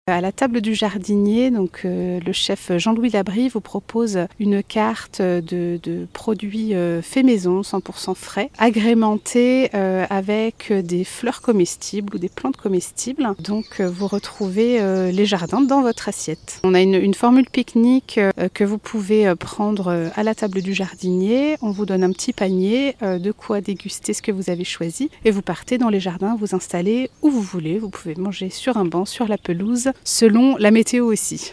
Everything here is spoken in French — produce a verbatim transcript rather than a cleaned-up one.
À la table du jardinier, donc, euh, le chef Jean-Louis Labrie vous propose une carte de, de produits euh, faits maison, cent pour cent frais, agrémentés euh, avec des fleurs comestibles ou des plantes comestibles. Donc euh, vous retrouvez euh, les jardins dans votre assiette. On a une, une formule pique-nique euh, que vous pouvez euh, prendre euh, à la table du jardinier. On vous donne un petit panier, euh, de quoi déguster ce que vous avez choisi et vous partez dans les jardins, vous installez où vous voulez. Vous pouvez manger sur un banc, sur la pelouse, selon la météo aussi.